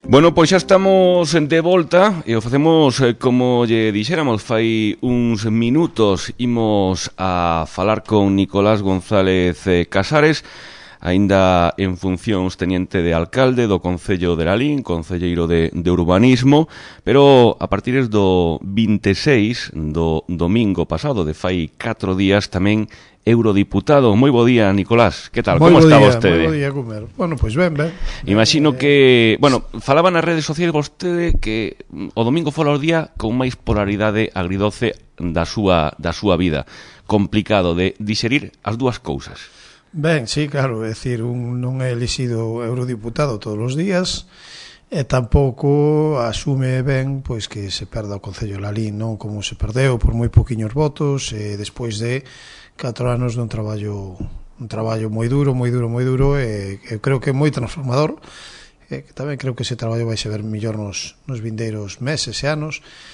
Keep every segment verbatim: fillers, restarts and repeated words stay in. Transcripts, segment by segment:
Bueno, pois xa estamos de volta e o facemos eh, como lle dixéramos fai uns minutos. Imos a falar con Nicolás González eh, Casares, aínda en funcións teniente de alcalde do Concello de Lalín, concelleiro de, de urbanismo, pero a partir do vinte e seis do domingo pasado, de fai catro días, tamén eurodiputado. Moi bo día, Nicolás. Que tal? Como está vostede? Moi bo día, Comer. Bueno, pois ben, ben. Imagino que, bueno, falaba nas redes sociais vostede que o domingo fora o día con máis polaridade agridoce da súa da súa vida. Complicado de digerir as dúas cousas. Ben, sí, claro, é dicir, un non é elixido eurodiputado todos os días e tampouco asume ben pois que se perda o Concello de Lalín, non como se perdeu por moi poquiños votos e despois de catro anos dun traballo un traballo moi duro, moi duro, moi duro e eu creo que moi transformador e que tamén creo que ese traballo vai se ver mellor nos, nos vindeiros meses e anos.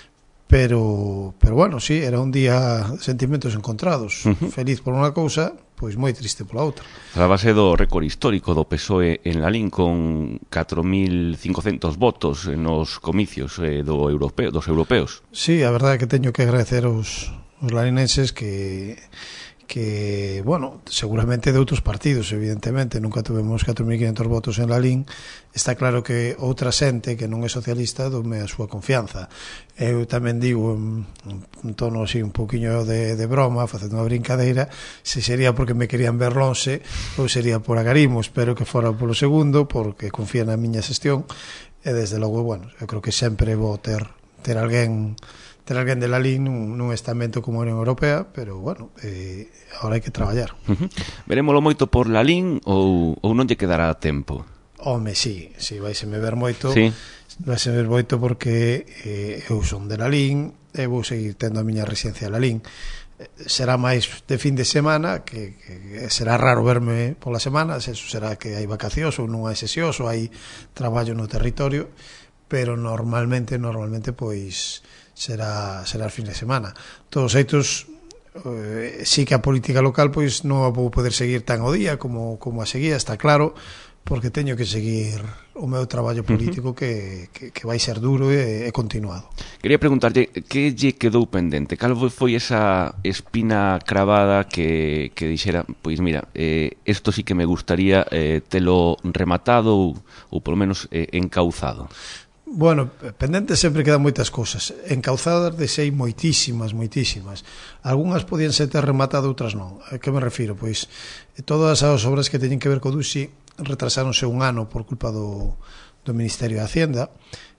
Pero, pero bueno, sí, era un día de sentimentos encontrados. Uh-huh. Feliz por unha cousa, pois moi triste pola outra. Falábase do récord histórico do P S O E en Lalín con catro mil cincocentos votos nos comicios eh, do europeo, dos europeos. Sí, a verdade é que teño que agradecer aos, os larinenses que... que, bueno, seguramente de outros partidos, evidentemente, nunca tuvemos catro mil quinhentos votos en Lalín. Está claro que outra xente que non é socialista dome a súa confianza. Eu tamén digo en un tono así un pouquiño de, de broma, facendo unha brincadeira, se sería porque me querían ver lonxe ou sería por agarimo. Espero que fora polo segundo, porque confía na miña xestión e desde logo, bueno, eu creo que sempre vou ter ter alguén ter alguén de Lalín nun, nun estamento como a Unión Europea, pero, bueno, eh, agora hai que traballar. Uh-huh. Verémolo moito por Lalín ou, ou non lle quedará tempo? Home, sí, sí, vaiseme ver moito, sí. vaiseme ver moito porque eh, eu son de Lalín e vou seguir tendo a miña residencia de Lalín. Será máis de fin de semana, que, que será raro verme pola semana, eso será que hai vacacións ou non hai sesións ou hai traballo no territorio, pero normalmente, normalmente, pois será será el fin de semana. Todos xeitos, eh, sí que a política local pois non a vou poder seguir tan ao día como, como a seguía, está claro, porque teño que seguir o meu traballo político, uh-huh. que, que, que vai ser duro e, e continuado. Quería preguntarlle que lle quedou pendente, cal foi esa espina cravada que, que dixera, pois mira, eh, esto sí que me gustaría eh, telo rematado ou, ou polo menos eh, encauzado. Bueno, pendente sempre quedan moitas cousas. Encauzadas desei moitísimas, moitísimas. Algúnas podían ser ter rematado, outras non. A que me refiro? Pois todas as obras que teñen que ver co Duxi retrasáronse un ano por culpa do, do Ministerio de Hacienda,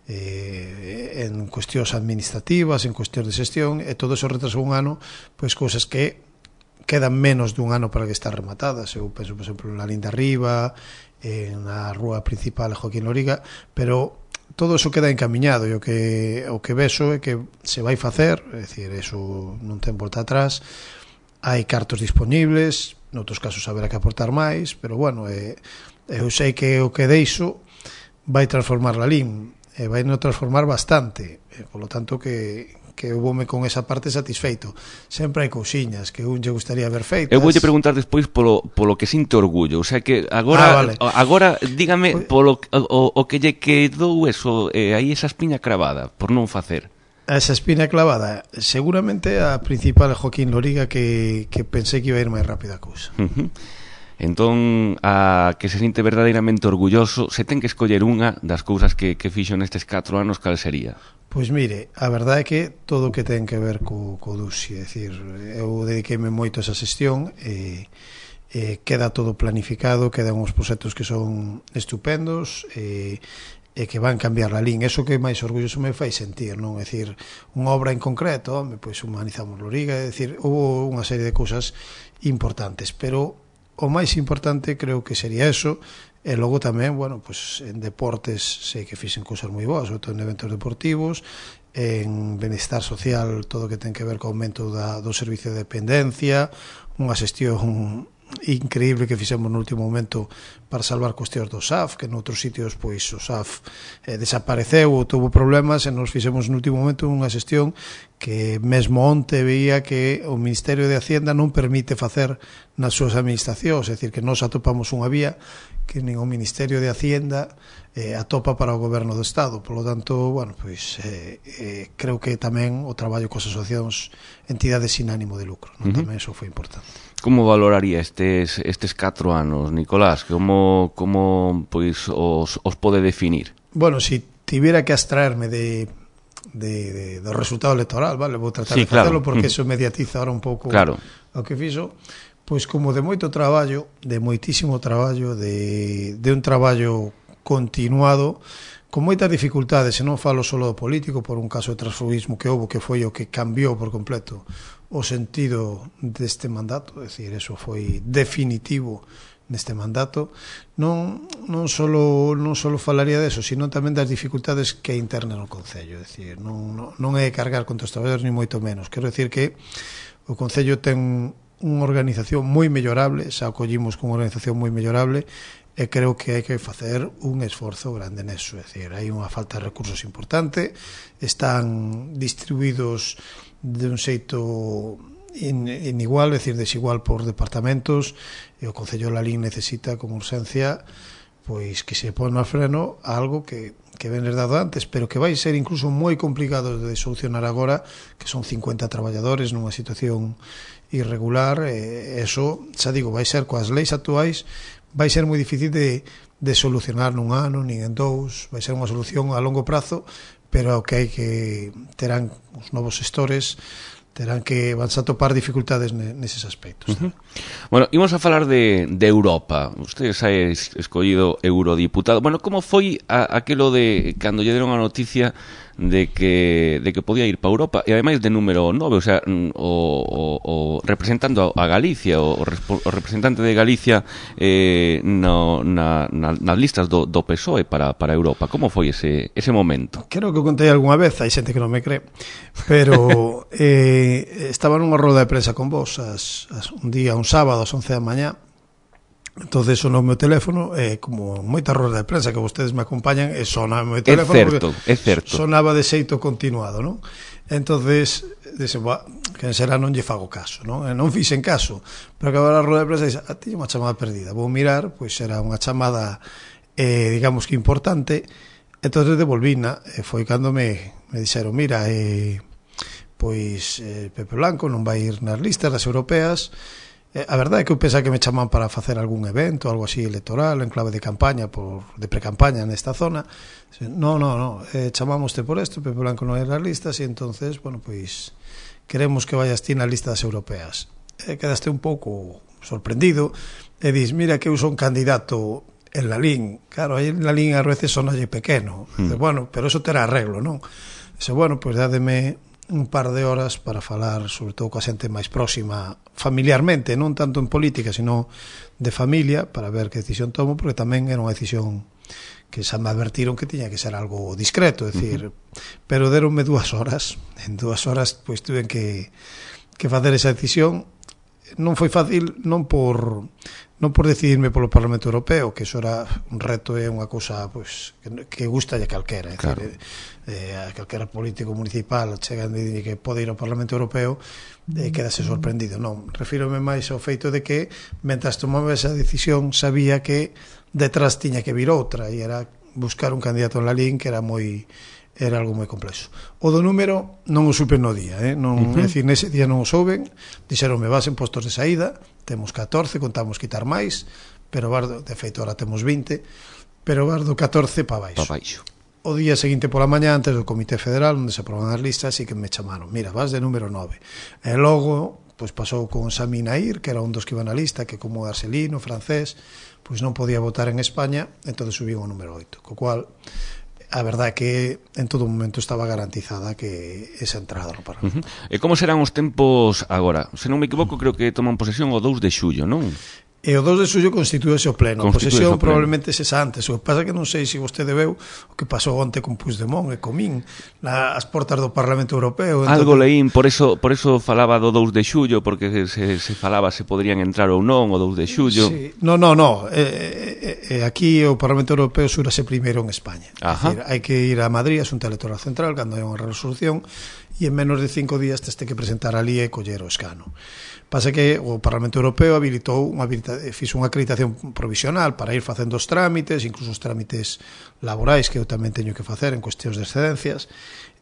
eh, en cuestións administrativas, en cuestións de xestión, e todo eso retrasou un ano, pois cousas que quedan menos dun ano para que están rematadas. Eu penso, por exemplo, na Linda Riba, en na rúa principal Joaquín Loriga, pero todo eso queda encamiñado e o que, o que vexo é que se vai facer, é dicir, eso non ten volta atrás, hai cartos disponibles, noutros casos haberá que aportar máis, pero bueno, eh, eu sei que o que deixo vai transformar Lalín, e vai non transformar bastante, e, polo tanto que, que eu voume con esa parte satisfeito. Sempre hai cousiñas que un lle gustaría ver feitas. Eu voulle preguntar despois polo, polo que sinte orgullo, o sea que agora, ah, vale. agora dígame polo o, o que lle quedou eso, eh, aí esa espiña cravada por non facer. Esa espina clavada, seguramente a principal Joaquín Loriga, que, que pensei que iba a ir máis rápida a cousa. Uh-huh. Entón, a que se sinte verdadeiramente orgulloso, se ten que escoller unha das cousas que, que fixo nestes catro anos, cal sería? Pois mire, a verdade é que todo o que ten que ver co, co Duxi, é dicir, eu dediqueime moito a esa xestión e, e queda todo planificado, quedan uns proxectos que son estupendos e, e que van cambiar Lalín. Eso que máis orgulloso me fai sentir, non? É dicir, unha obra en concreto, pois humanizamos Loriga, é dicir, houve unha serie de cousas importantes, pero o máis importante creo que sería eso. E logo tamén, bueno, pues en deportes sei que fixen cousas moi boas, sobre todo en eventos deportivos, en benestar social, todo o que ten que ver co aumento da, do servicio de dependencia, unha xestión increíble que fixemos no último momento para salvar cuestións do S A F, que noutros sitios pois o S A F eh, desapareceu ou tuvo problemas, e nos fixemos no último momento unha xestión que mesmo onte veía que o Ministerio de Hacienda non permite facer nas súas administracións, é dicir, que nos atopamos unha vía que nin o Ministerio de Hacienda eh, atopa para o Goberno do Estado. Por lo tanto, bueno, pois eh, eh, creo que tamén o traballo coas asociacións, entidades sin ánimo de lucro, non? Uh-huh. Tamén iso foi importante. Como valoraría estes estes catro anos, Nicolás? Como como pois os os pode definir? Bueno, si tivera que abstraerme de de, de do resultado electoral, vale, vou tratar sí, de facelo claro. porque Mm. eso mediatiza ahora un pouco claro. o que fixo. Pois como de moito traballo, de moitísimo traballo, de, de un traballo continuado, con moitas dificultades, e non falo só do político, por un caso de transfugismo que houve, que foi o que cambiou por completo o sentido deste mandato, é dicir, eso foi definitivo neste mandato. Non non só non só falaría deso, sino tamén das dificultades que internas no Concello, é dicir, non, non, non é cargar contra os traballadores ni moito menos. Quero dicir que o Concello ten unha organización moi mellorable, xa acollimos con unha organización moi mellorable, e creo que hai que facer un esforzo grande neso, é dicir, hai unha falta de recursos importante, están distribuídos de un xeito in, inigual, é dicir, desigual por departamentos, e o Concello de Lalín necesita con urxencia pois que se pon no freno a algo que que ven dado antes, pero que vai ser incluso moi complicado de solucionar agora, que son cincuenta traballadores nunha situación irregular, e eso, xa digo, vai ser coas leis actuais, vai ser moi difícil de, de solucionar nun ano, nin en dous, vai ser unha solución a longo prazo, pero que hai que terán os novos xestores, terán que van a topar dificultades neses aspectos. Uh-huh. Bueno, imos a falar de, de Europa. Usted xa é escollido eurodiputado. Bueno, como foi a, aquelo de cando lle deron a noticia de que de que podía ir para Europa, e ademais de número nove, o sea, o, o, o representando a Galicia, o, o representante de Galicia eh, no, na, na, nas listas do, do P S O E para, para Europa. Como foi ese, ese momento? Creo que o contei algunha vez, hai xente que non me cree, pero eh, estaba nunha roda de prensa con vos as, as, un día, un sábado, ás once da mañá. Entonces sonou o meu teléfono, e eh, como moita roda de prensa que vostedes me acompañan, e sona o meu teléfono, é certo, é certo. Sonaba de xeito continuado, non? Entonces dise, "Buah, quen será, non lle fago caso", non? E non fixen caso, pero acababa a roda de prensa e dixe, "Ah, tiña unha chamada perdida, vou mirar", pois era unha chamada eh, digamos que importante. Entonces devolvina, e foi cando me, me dixeron, "Mira, eh, pois eh, Pepe Blanco non vai ir nas listas das europeas". Eh, a verdade é que eu pensaba que me chaman para facer algún evento, algo así electoral, en clave de campaña, por, de pre-campaña nesta zona. No, no, no, eh, chamámoste por isto, Pepe Blanco non é nas listas, e entonces, bueno, pois queremos que vayas ti nas listas europeas. Eh, quedaste un pouco sorprendido, e dis, mira que eu son candidato en Lalín. Claro, aí en Lalín a veces sonalle pequeno. Mm. Bueno, pero eso terá arreglo, non? Dice, bueno, pois dádeme un par de horas para falar sobre todo coa xente máis próxima familiarmente, non tanto en política, sino de familia, para ver que decisión tomo, porque tamén era unha decisión que xa me advertiron que tiña que ser algo discreto, é dicir, uh-huh. pero deronme dúas horas, en dúas horas pois tuve que, que facer esa decisión. Non foi fácil, non por non por decidirme polo Parlamento Europeo, que iso era un reto, é unha cousa pois, que, que gusta a calquera, é claro. dicir, eh, a calquera político municipal chegan e dicir que pode ir ao Parlamento Europeo e eh, quedase sorprendido. Non, refírome máis ao feito de que mentras tomaba esa decisión sabía que detrás tiña que vir outra, e era buscar un candidato en Lalín que era moi era algo moi complexo. O do número non o supe no día, eh? non, uh-huh. é dicir, nese día non o souben, dixeronme vas en postos de saída, temos catorce, contamos quitar máis, pero bardo, de feito ahora temos vinte, pero bardo catorce para baixo. Pa baixo. O día seguinte pola mañá, antes do Comité Federal, onde se aproban as listas, e que me chamaron, mira, vas de número nove. E logo, pois pasou con Sami Nair, que era un dos que iba na lista, que como arcelino, francés, pois non podía votar en España, entón subín o número oito, co cual a verdade é que en todo momento estaba garantizada que esa entrada no Parlamento. Uh-huh. E como serán os tempos agora? Se non me equivoco, creo que toman posesión o dous de xullo, non? E o dos de xullo constitúese o pleno. A posesión Constitúese o pleno. probablemente se antes. O que pasa que non sei se vostede veu o que pasou onte con Puigdemont e Comín nas portas do Parlamento Europeo. Algo leín, por eso por eso falaba do dous de xullo, porque se, se falaba se poderían entrar ou non o dous de xullo. Sí. No, no, no. Eh, eh, aquí o Parlamento Europeo xúrase primeiro en España. Ajá. É dicir, hai que ir a Madrid, a Xunta Electoral Central, cando hai unha resolución, e en menos de cinco días teste que presentar ali e coller o escano. Pasa que o Parlamento Europeo habilitou unha habilita, fixo unha acreditación provisional para ir facendo os trámites, incluso os trámites laborais que eu tamén teño que facer en cuestións de excedencias,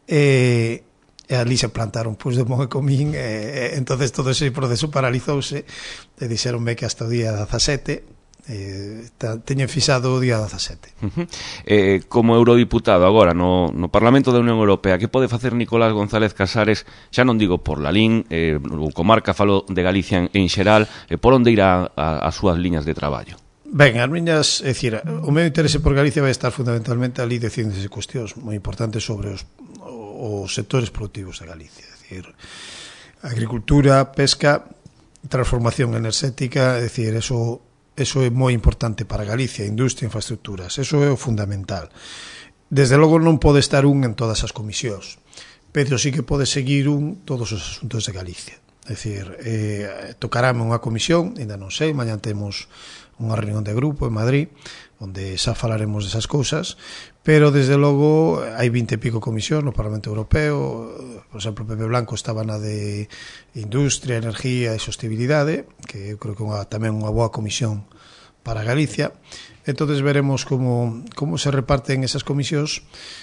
e, e ali se plantaron Puigdemont e Comín, e, e entonces todo ese proceso paralizouse e dixeronme que hasta o día dezasete eh, teñen fixado o día dezasete. Uh-huh. Eh, como eurodiputado agora no, no Parlamento da Unión Europea, que pode facer Nicolás González Casares, xa non digo por Lalín, eh, o comarca, falo de Galicia en, en xeral, eh, por onde irá a, as súas liñas de traballo? Ben, as miñas, é dicir, o meu interese por Galicia vai estar fundamentalmente ali decidéndose cuestións moi importantes sobre os, os sectores productivos de Galicia, é dicir, agricultura, pesca, transformación enerxética, é dicir, eso Eso é moi importante para Galicia, industria, infraestructuras. Eso é o fundamental. Desde logo non pode estar un en todas as comisións, pero sí que pode seguir un todos os asuntos de Galicia. É dicir, eh, tocarame unha comisión, ainda non sei, mañan temos unha reunión de grupo en Madrid, onde xa falaremos desas cousas, pero desde logo hai vinte e pico comisións no Parlamento Europeo. Por exemplo, Pepe Blanco estaba na de Industria, Energía e Sostibilidade, que eu creo que é tamén unha boa comisión para Galicia. Entonces veremos como, como se reparten esas comisións,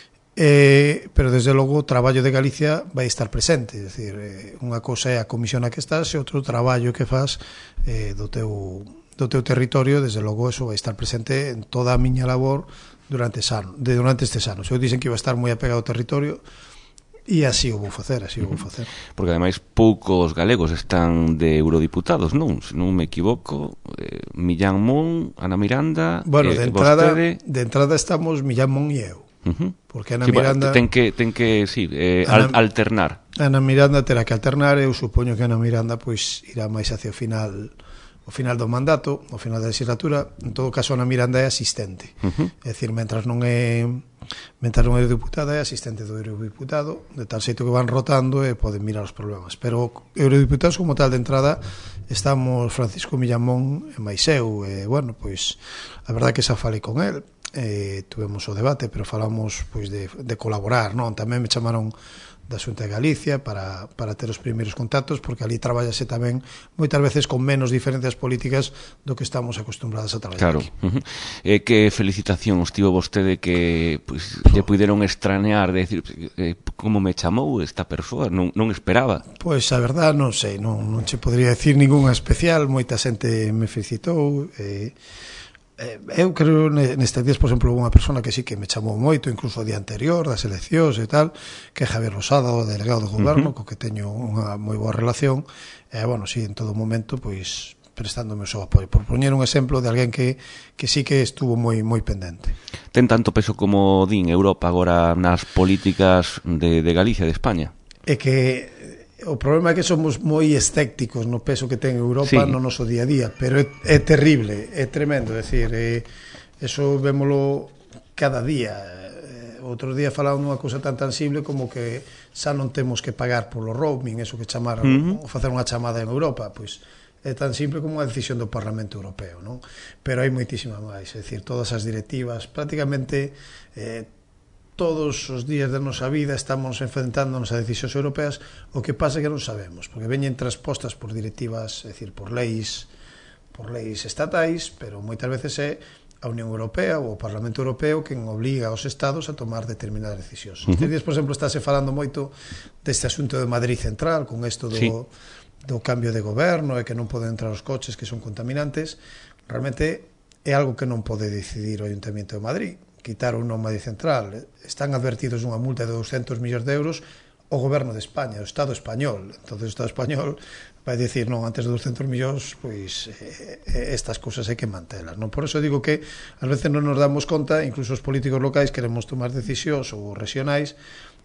eh, pero desde logo o traballo de Galicia vai estar presente, é dicir, eh, unha cousa é a comisión na que estás e outro traballo que faz eh, do teu do teu territorio, desde logo eso vai estar presente en toda a miña labor durante, ano, de, durante estes anos. Eu dixen que iba a estar moi apegado ao territorio e así o vou facer, así o vou facer. Porque ademais poucos galegos están de eurodiputados, non? Se non me equivoco, eh, Millán Mon, Ana Miranda, bueno, eh, de entrada, vostede... de entrada estamos Millán Mon e eu. Uh-huh. Porque Ana sí, Miranda ten que ten que sí, eh, Ana, alternar. Ana Miranda terá que alternar, eu supoño que Ana Miranda pois irá máis hacia o final o final do mandato, o final da legislatura. En todo caso, Ana Miranda é asistente. Uh-huh. É dicir, mentras non é mentras non é deputada, é asistente do eurodiputado, de tal xeito que van rotando e poden mirar os problemas. Pero eurodiputados como tal de entrada estamos Francisco Millamón e máis eu, e bueno, pois a verdade que xa falei con el, eh, tuvemos o debate, pero falamos pois de, de colaborar, non? Tamén me chamaron da Xunta de Galicia para, para ter os primeiros contactos, porque ali traballase tamén moitas veces con menos diferencias políticas do que estamos acostumbrados a traballar. Claro. Aquí. Uh-huh. Eh, que felicitación os tivo vostede que pues, lle puderon estranear, de decir, eh, como me chamou esta persoa, non, non esperaba. Pois a verdad non sei, non, non che podría decir ninguna especial, moita xente me felicitou, e Eh, eu creo nestes días, por exemplo, unha persona que sí que me chamou moito, incluso o día anterior das eleccións e tal, que é Javier Rosada, o delegado do goberno, uh-huh. co que teño unha moi boa relación, e, eh, bueno, sí, en todo momento, pois, prestándome o seu apoio, por poñer un exemplo de alguén que, que sí que estuvo moi moi pendente. Ten tanto peso como din Europa agora nas políticas de, de Galicia, de España? É que o problema é que somos moi escépticos no peso que ten Europa sí. no noso día a día, pero é, é terrible, é tremendo, é dicir, é, eso vémolo cada día. Outro día falaban unha cousa tan tangible como que xa non temos que pagar polo roaming, eso que chamaron, uh-huh. ou facer unha chamada en Europa, pois é tan simple como unha decisión do Parlamento Europeo, non? Pero hai moitísima máis, é dicir, todas as directivas, prácticamente eh, todos os días da nosa vida estamos enfrentándonos a decisións europeas, o que pasa é que non sabemos, porque veñen transpostas por directivas, é dicir, por leis, por leis estatais, pero moitas veces é a Unión Europea ou o Parlamento Europeo quen obliga aos Estados a tomar determinadas decisións. Uh-huh. Estes días, por exemplo, estáse falando moito deste asunto de Madrid Central, con isto do, sí. do cambio de goberno e que non poden entrar os coches que son contaminantes. Realmente é algo que non pode decidir o Ayuntamiento de Madrid. Quitaron o Madrid Central, están advertidos unha multa de doscientos millóns de euros o goberno de España, o Estado español. Entonces o Estado español vai dicir, non, antes de doscientos millóns, pois eh, estas cousas hai que mantelas, non? Por eso digo que ás veces non nos damos conta, incluso os políticos locais queremos tomar decisións ou regionais,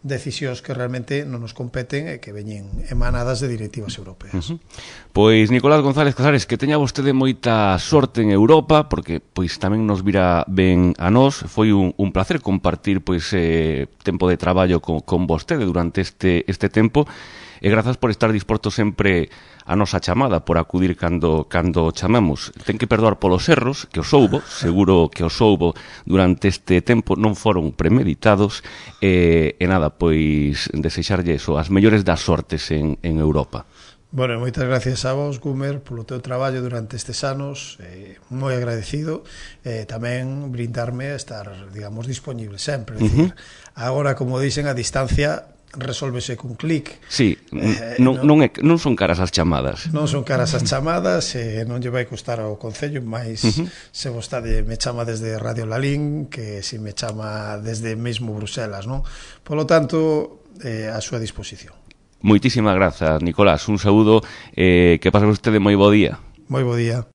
decisións que realmente non nos competen e que veñen emanadas de directivas europeas. Uh-huh. Pois Nicolás González Casares, que teña vostede moita sorte en Europa, porque pois tamén nos vira ben a nós. Foi un, un placer compartir pois eh, tempo de traballo con, con vostede durante este, este tempo, e grazas por estar disposto sempre a nosa chamada, por acudir cando, cando chamamos. Ten que perdoar polos erros, que os houbo, seguro que os houbo durante este tempo, non foron premeditados, e, e nada, pois desexarlle eso, as mellores das sortes en, en Europa. Bueno, moitas gracias a vos, Gumer, polo teu traballo durante estes anos, eh, moi agradecido, e eh, tamén brindarme a estar, digamos, disponible sempre. Uh-huh. Decir, agora, como dicen, a distancia resólvese cun clic. Sí, eh, non, non, é, non son caras as chamadas. Non son caras as chamadas, e non lle vai custar ao Concello, máis uh-huh. se vostade me chama desde Radio Lalín, que se me chama desde mesmo Bruselas, non? Polo tanto, eh, a súa disposición. Moitísimas grazas, Nicolás. Un saúdo, eh, que pase vostede moi bo día. Moi bo día.